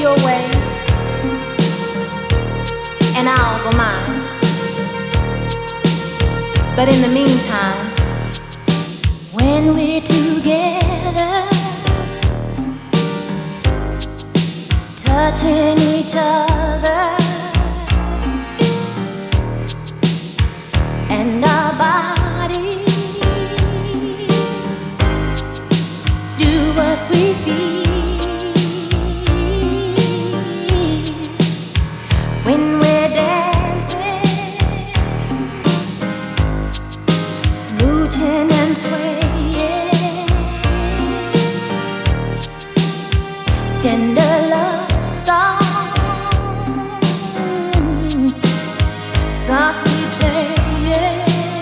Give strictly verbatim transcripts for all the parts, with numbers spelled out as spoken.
your way, and I'll go mine. But in the meantime, when we're together, touching each other, and our bodies do what we feel. When we're dancing, smooching and swaying, tender love song, softly playing.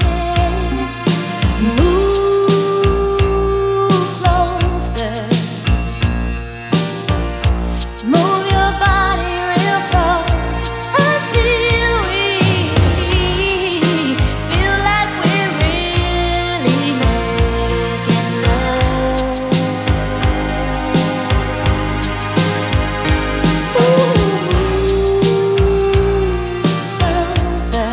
Move closer, move your body real close until we feel like we're really making love. Ooh, closer,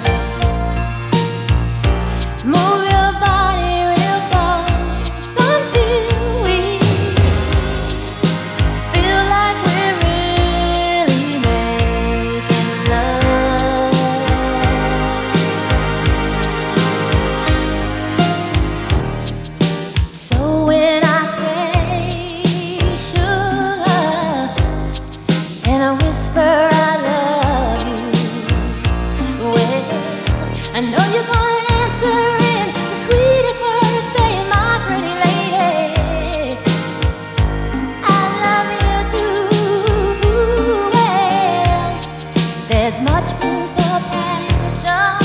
move your body real close until we feel like we're really making love. So when I say sugar and I whisper I love you, well, I know you're gonna answer in the sweetest words, saying, my pretty lady, I love you too. Well, there's much room for passion